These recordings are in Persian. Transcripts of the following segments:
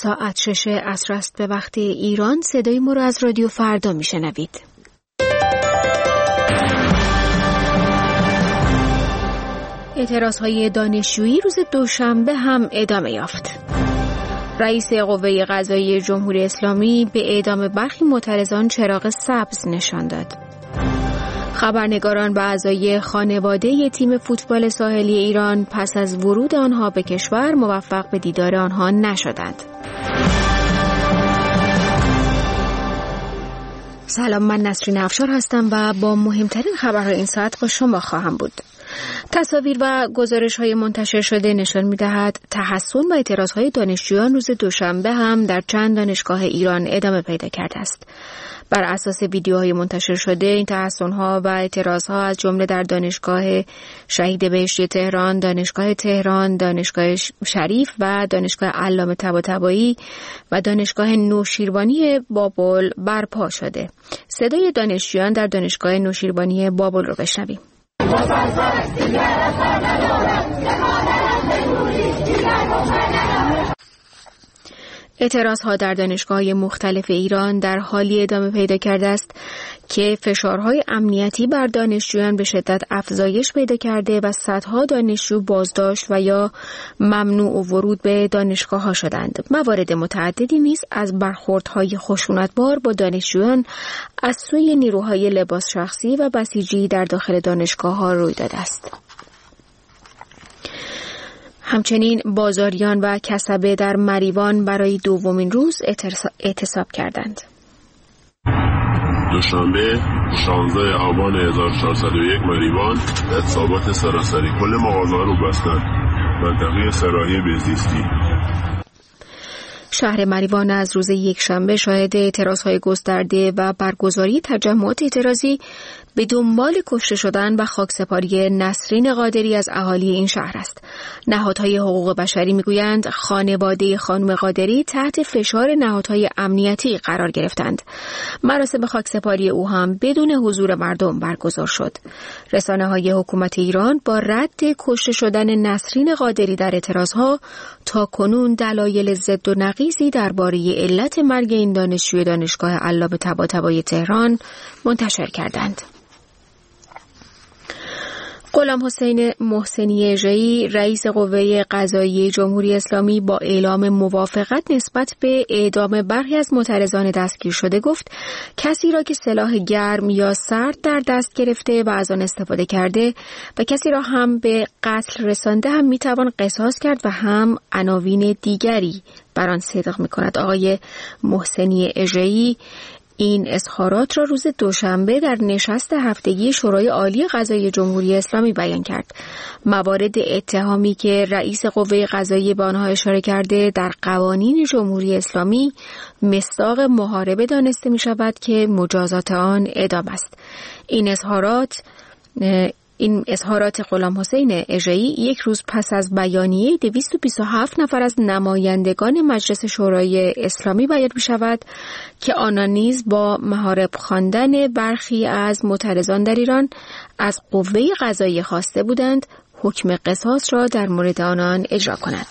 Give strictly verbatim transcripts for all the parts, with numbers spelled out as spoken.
ساعت شش عصر است به وقت ایران. صدای ما را از رادیو فردا میشنوید. اعتراضهای دانشجویی روز دوشنبه هم ادامه یافت. رئیس قوه قضاییه جمهوری اسلامی به اعدام برخی معترضان چراغ سبز نشان داد. خبرنگاران و اعضای خانواده تیم فوتبال ساحلی ایران پس از ورود آنها به کشور موفق به دیدار آنها نشدند. سلام، من نسرین افشار هستم و با مهمترین خبرهای این ساعت با شما خواهم بود. تصاویر و گزارش‌های منتشر شده نشان می‌دهد تحصن و اعتراض‌های دانشجویان روز دوشنبه هم در چند دانشگاه ایران ادامه پیدا کرده است. بر اساس ویدیوهای منتشر شده این تحصن‌ها و اعتراض‌ها از جمله در دانشگاه شهید بهشتی تهران، دانشگاه تهران، دانشگاه شریف و دانشگاه علامه طباطبایی و دانشگاه نوشیروانی بابل برپا شده. صدای دانشجویان در دانشگاه نوشیروانی بابل رو بشنویم. اعتراضها در دانشگاه‌های مختلف ایران در حالی ادامه پیدا کرده است که فشارهای امنیتی بر دانشجویان به شدت افزایش پیدا کرده و صدها دانشجو بازداشت و یا ممنوع ورود به دانشگاه‌ها شدند. موارد متعددی نیز از برخوردهای خشونتبار با دانشجویان از سوی نیروهای لباس شخصی و بسیجی در داخل دانشگاه‌ها روی داده است. همچنین بازاریان و کسبه در مریوان برای دومین روز اعتصاب کردند. دوشنبه شانزده آبان هزار و چهارصد و یک مریوان اعتصابات سراسری کل مغازه‌ها رو بستند. منطقه سراحی بهزیستی. شهر مریوان از روز یک شنبه شاهد اعتراضهای گسترده و برگزاری تجمعات اعتراضی به دنبال کشته شدن و خاکسپاری نسرین قادری از اهالی این شهر است. نهادهای حقوق بشری میگویند خانواده خانم قادری تحت فشار نهادهای امنیتی قرار گرفتند. مراسم خاکسپاری او هم بدون حضور مردم برگزار شد. رسانه‌های حکومت ایران با رد کشته شدن نسرین قادری در اعتراضها تا کنون دلایل ضد و نقیضی درباره علت مرگ این دانشجوی دانشگاه علامه طباطبایی تهران منتشر کردند. غلام حسین محسنی اژه‌ای رئیس قوه قضاییه جمهوری اسلامی با اعلام موافقت نسبت به اعدام برخی از معترضان دستگیر شده گفت کسی را که سلاح گرم یا سرد در دست گرفته و از آن استفاده کرده و کسی را هم به قتل رسانده هم میتوان قصاص کرد و هم عناوین دیگری بر آن صدق میکند. آقای محسنی اژه‌ای این اظهارات را روز دوشنبه در نشست هفتگی شورای عالی قضایی جمهوری اسلامی بیان کرد. موارد اتهامی که رئیس قوه قضاییه به آنها اشاره کرده در قوانین جمهوری اسلامی مصداق محاربه دانسته می شود که مجازات آن اعدام است. این اظهارات این اظهارات غلام حسین اژه‌ای یک روز پس از بیانیه دویست و بیست و هفت نفر از نمایندگان مجلس شورای اسلامی بیان می شود که آنان نیز با محارب خواندن برخی از معترضان در ایران از قوه قضاییه خواسته بودند حکم قصاص را در مورد آنان اجرا کند.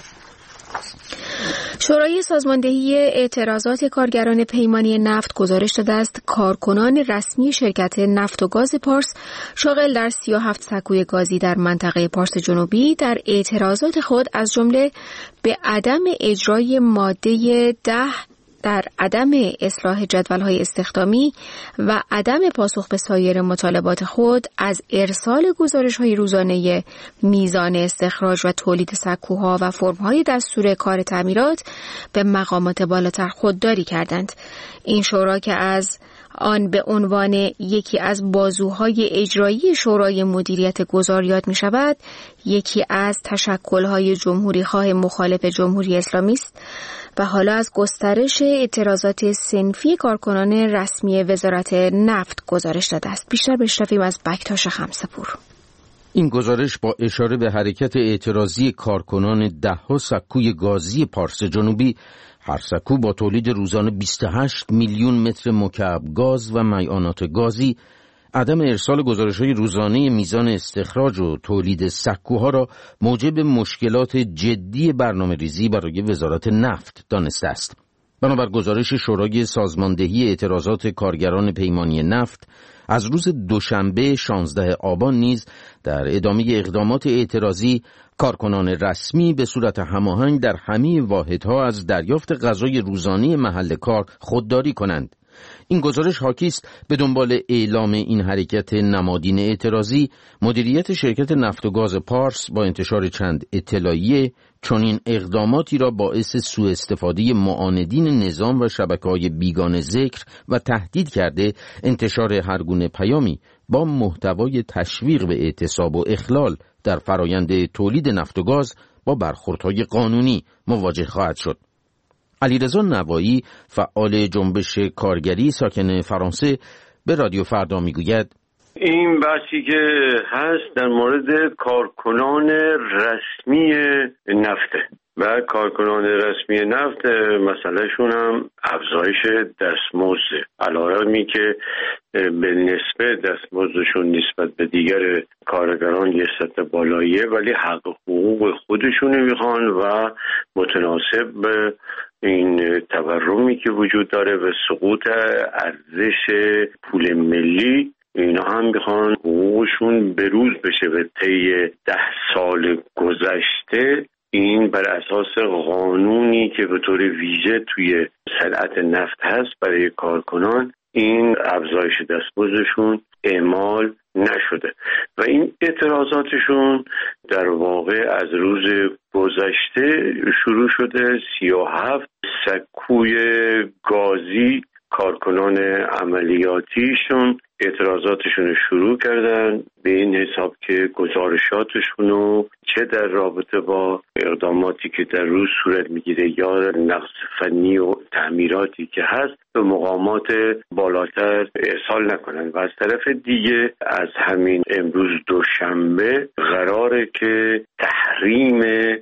شورای سازماندهی اعتراضات کارگران پیمانی نفت گزارش داده است کارکنان رسمی شرکت نفت و گاز پارس شاغل در سی و هفت سکوی گازی در منطقه پارس جنوبی در اعتراضات خود از جمله به عدم اجرای ماده ده در عدم اصلاح جدول‌های استخدامی و عدم پاسخ به سایر مطالبات خود از ارسال گزارش‌های روزانه میزان استخراج و تولید سکوها و فرم‌های دستور کار تعمیرات به مقامات بالاتر خودداری کردند. این شورا که از آن به عنوان یکی از بازوهای اجرایی شورای مدیریت گذار یاد می شود، یکی از تشکل‌های جمهوری خواه مخالف جمهوری اسلامی است و حالا از گسترش اعتراضات صنفی کارکنان رسمی وزارت نفت گزارش داده است. بیشتر بشنویم از بکتاش خمسه‌پور. این گزارش با اشاره به حرکت اعتراضی کارکنان ده‌ها سکوی گازی پارس جنوبی، هر سکو با تولید روزانه بیست و هشت میلیون متر مکعب گاز و مایعات گازی، عدم ارسال گزارش‌های روزانه میزان استخراج و تولید سکوها را موجب مشکلات جدی برنامه‌ریزی برای وزارت نفت دانسته است. بنابر گزارش شورای سازماندهی اعتراضات کارگران پیمانی نفت از روز دوشنبه شانزدهم آبان نیز در ادامه اقدامات اعتراضی کارکنان رسمی به صورت هماهنگ در همه واحدها از دریافت غذای روزانه محل کار خودداری کنند. این گزارش حاکی است به دنبال اعلام این حرکت نمادین اعتراضی، مدیریت شرکت نفت و گاز پارس با انتشار چند اطلاعیه چنین اقداماتی را باعث سوء استفاده معاندین نظام و شبکه‌های بیگانه ذکر و تهدید کرده انتشار هر گونه پیامی با محتوای تشویق به اعتصاب و اخلال در فرایند تولید نفت و گاز با برخوردهای قانونی مواجه خواهد شد. علیرضا نوایی، فعال جنبش کارگری ساکن فرانسه، به رادیو فردا میگوید این بحثی که هست در مورد کارکنان رسمی نفته و کارکنان رسمی نفت مسئلهشون هم افزایش دستمزد، علاوه که به نسبت دستمزدشون نسبت به دیگر کارگران یه سطح بالاییه، ولی حق حقوق خودشون میخوان و متناسب به این تورمی که وجود داره و سقوط ارزش پول ملی، اینا هم میخوان حقوقشون بروز بشه. به طی ده سال گذشته این بر اساس قانونی که به طور ویژه توی صنعت نفت هست برای کارکنان، این افزایش دستمزدشون اعمال نشده و این اعتراضاتشون در واقع از روز گذشته شروع شده. سی و هفت سکوی گازی کارکنان عملیاتیشون اعتراضاتشون رو شروع کردن به این حساب که گزارشاتشون رو چه در رابطه با اقداماتی که در روز صورت میگیره یا نقص فنی و تعمیراتی که هست به مقامات بالاتر ارسال نکنن و از طرف دیگه از همین امروز دوشنبه قراره که تحریم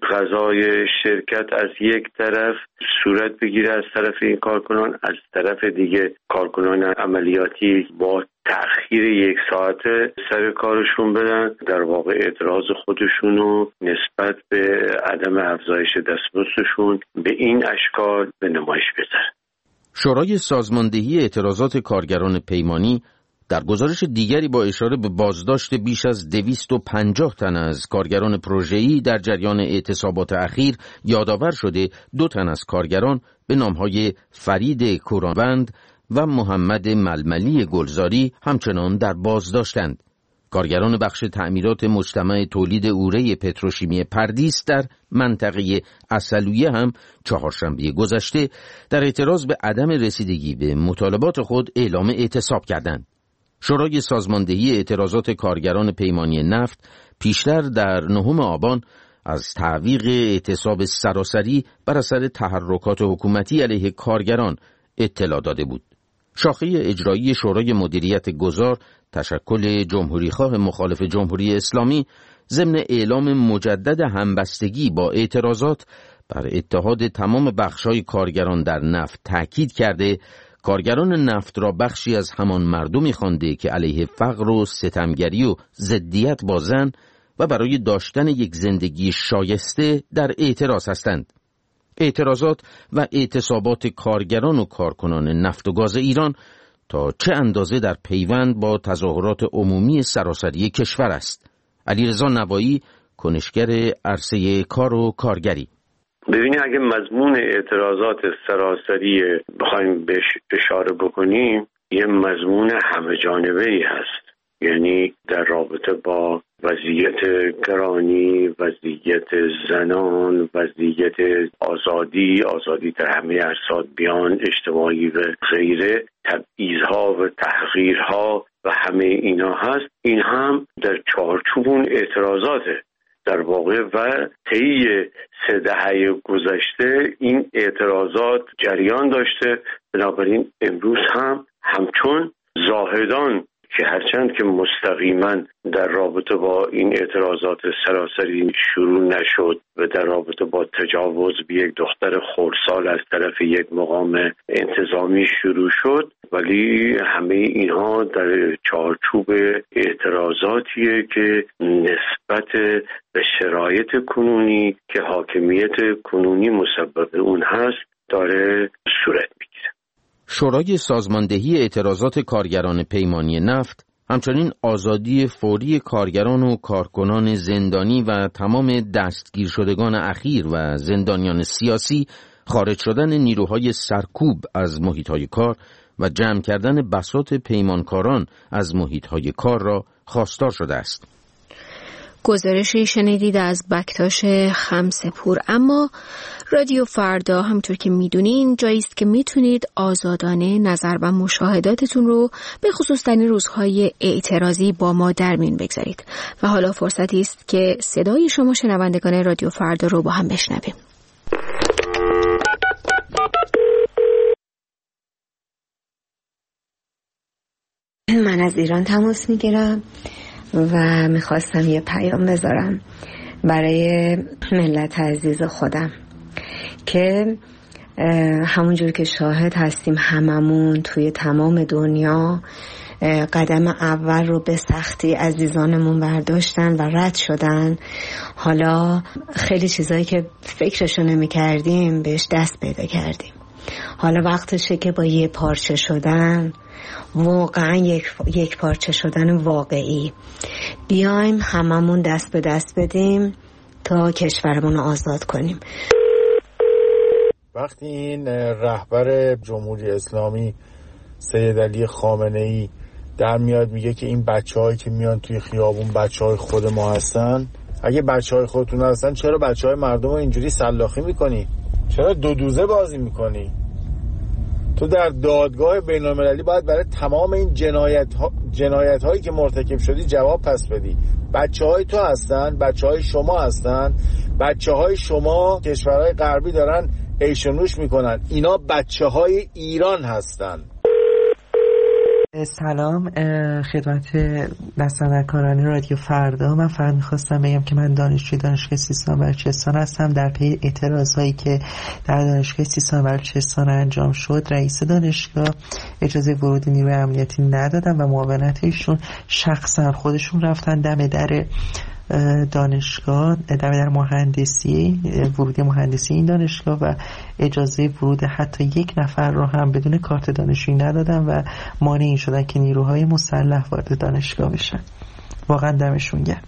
غذای شرکت از یک طرف صورت بگیره از طرف این کارکنان، از طرف دیگه کارکنان عملیاتی با تأخیر یک ساعته سر کارشون بدن، در واقع اعتراض خودشونو نسبت به عدم افزایش دستمزدشون به این اشکال به نمایش بذارن. شورای سازماندهی اعتراضات کارگران پیمانی در گزارش دیگری با اشاره به بازداشت بیش از دویست و پنجاه تن از کارگران پروژه‌ای در جریان اعتصابات اخیر یادآور شده دو تن از کارگران به نامهای فرید کورانوند و محمد ململی گلزاری همچنان در بازداشتند. کارگران بخش تعمیرات مجتمع تولید اوره پتروشیمی پردیس در منطقه عسلویه هم چهارشنبه گذشته در اعتراض به عدم رسیدگی به مطالبات خود اعلام اعتصاب کردند. شورای سازماندهی اعتراضات کارگران پیمانی نفت پیشتر در نهم آبان از تعویق اعتصاب سراسری بر اثر تحرکات حکومتی علیه کارگران اطلاع داده بود. شاخه اجرایی شورای مدیریت گذار تشکل جمهوریخواه مخالف جمهوری اسلامی ضمن اعلام مجدد همبستگی با اعتراضات بر اتحاد تمام بخش‌های کارگران در نفت تاکید کرده کارگران نفت را بخشی از همان مردمی خوانده که علیه فقر و ستمگری و ضدیت با زن و برای داشتن یک زندگی شایسته در اعتراض هستند. اعتراضات و اعتصابات کارگران و کارکنان نفت و گاز ایران تا چه اندازه در پیوند با تظاهرات عمومی سراسری کشور است؟ علیرضا نوایی، کنشگر عرصه کار و کارگری: ببینید، اگه مضمون اعتراضات سراسری بخوایم بهش اشاره بکنیم، یه مضمون همه جانبه‌ای هست، یعنی در رابطه با وضعیت گرانی، وضعیت زنان، وضعیت آزادی، آزادی در همه ارصاد بیان اجتماعی و غیره، تبعیض‌ها و تحقیرها و همه اینا هست. این هم در چارچوب اون اعتراضاته در واقع و طی سه دهه گذشته این اعتراضات جریان داشته. بنابراین امروز هم همچون زاهدان که هرچند که مستقیما در رابطه با این اعتراضات سراسری شروع نشد و در رابطه با تجاوز به یک دختر خردسال از طرف یک مقام انتظامی شروع شد، ولی همه اینها در چارچوب اعتراضاتیه که نسبت به شرایط کنونی که حاکمیت کنونی مسبب اون هست داره صورت میگیره. شورای سازماندهی اعتراضات کارگران پیمانی نفت همچنین آزادی فوری کارگران و کارکنان زندانی و تمام دستگیر شدگان اخیر و زندانیان سیاسی، خارج شدن نیروهای سرکوب از محیطهای کار و جمع کردن بساط پیمانکاران از محیطهای کار را خواستار شده است. گزارشی شنیدید از بکتاش خمسه‌پور. اما رادیو فردا همطور که میدونین جایی است که میتونید آزادانه نظر و مشاهداتتون رو به خصوص در این روزهای اعتراضی با ما در میون بگذارید و حالا فرصتی است که صدای شما شنوندگان رادیو فردا رو با هم بشنویم. من از ایران تماس میگیرم و میخواستم یه پیام بذارم برای ملت عزیز خودم که همونجور که شاهد هستیم هممون توی تمام دنیا قدم اول رو به سختی عزیزانمون برداشتن و رد شدن. حالا خیلی چیزایی که فکرشو نمی کردیم بهش دست پیدا کردیم. حالا وقتشه که با یه پارچه شدن، واقعا یک, یک پارچه شدن واقعی، بیایم هممون دست به دست بدیم تا کشورمون رو آزاد کنیم. وقتی این رهبر جمهوری اسلامی سید علی خامنه‌ای در میاد میگه که این بچه‌هایی که میان توی خیابون بچه‌های خود ما هستن، اگه بچه‌های خودتون هستن چرا بچه‌های مردم رو اینجوری سلاخی میکنی؟ چرا دو دوزه بازی میکنی؟ تو در دادگاه بین‌المللی باید برای تمام این جنایت ها جنایت هایی که مرتکب شدی جواب پس بدی. بچه های تو هستن، بچه های شما هستن، بچه های شما کشورهای غربی دارن عیش و نوش میکنن، اینا بچه های ایران هستن. سلام خدمت دستاندرکاران رادیو فردا. من فقط میخواستم بگم که من دانشجوی دانشگاه سیستان و بلوچستان هستم. در پی اعتراضایی که در دانشگاه سیستان و بلوچستان انجام شد، رئیس دانشگاه اجازه ورود نیروی امنیتی ندادن و معاونت ایشون شخصا خودشون رفتن دم در دانشگاه، دم در مهندسی، ورود مهندسی این دانشگاه و اجازه ورود حتی یک نفر رو هم بدون کارت دانشجویی ندادن و مانع این شدن که نیروهای مسلح وارد دانشگاه بشن. واقعا دمشون گرم.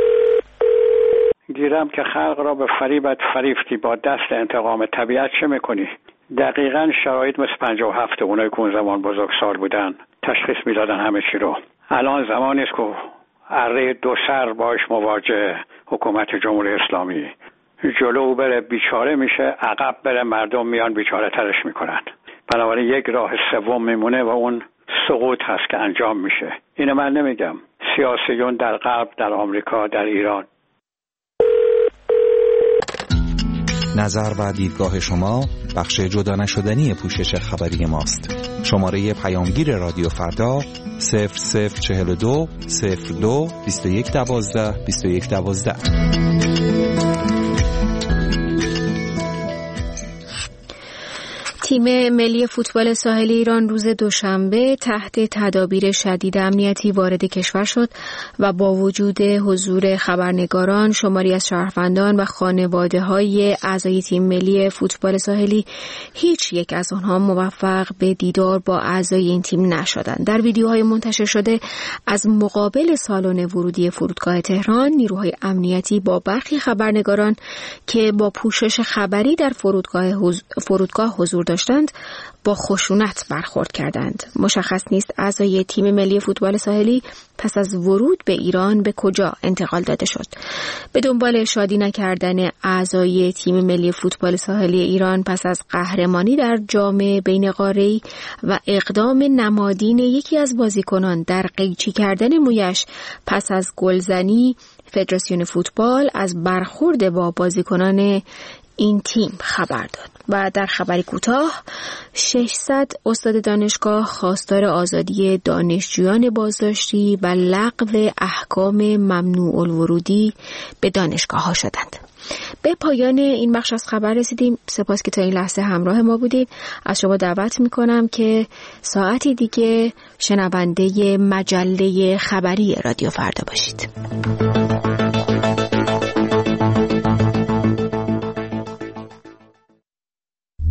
دیرم که خلق را به فریبت فریفتی، با دست انتقام طبیعت چه میکنی؟ دقیقاً شرایط مثل پنجاه و هفت اونایی که اون زمان بزرگسال بودن تشخیص میدادن همه چی رو. الان زمانی است که اره دو سر باش مواجه حکومت جمهوری اسلامی، جلو بره بیچاره میشه، عقب بره مردم میان بیچاره ترش میکنن. بنابراین یک راه سوم میمونه و اون سقوط هست که انجام میشه. اینو من نمیگم، سیاسیون در غرب، در آمریکا، در ایران. نظر و دیدگاه شما بخش جدا نشدنی پوشش خبری ماست. شماره پیامگیر رادیو فردا صفر صفر چهل و دو صفر دو بیست و یک دوازده بیست و یک دوازده. تیم ملی فوتبال ساحلی ایران روز دوشنبه تحت تدابیر شدید امنیتی وارد کشور شد و با وجود حضور خبرنگاران، شماری از شهروندان و خانواده‌های اعضای تیم ملی فوتبال ساحلی، هیچ یک از آنها موفق به دیدار با اعضای این تیم نشدند. در ویدیوهای منتشر شده از مقابل سالن ورودی فرودگاه تهران، نیروهای امنیتی با برخی خبرنگاران که با پوشش خبری در فرودگاه حضور, فرودگاه حضور داشتند با خشونت برخورد کردند. مشخص نیست اعضای تیم ملی فوتبال ساحلی پس از ورود به ایران به کجا انتقال داده شد. به دنبال شادی نکردن اعضای تیم ملی فوتبال ساحلی ایران پس از قهرمانی در جام بین قاره‌ای و اقدام نمادین یکی از بازیکنان در قیچی کردن مویش پس از گلزنی، فدراسیون فوتبال از برخورد با بازیکنان این تیم خبر داد و در خبری کوتاه ششصد استاد دانشگاه خواستار آزادی دانشجویان بازداشتی و لغو احکام ممنوع الورودی به دانشگاه ها شدند. به پایان این بخش از خبر رسیدیم. سپاس که تا این لحظه همراه ما بودید. از شما دعوت میکنم که ساعتی دیگه شنونده مجله خبری رادیو فردا باشید.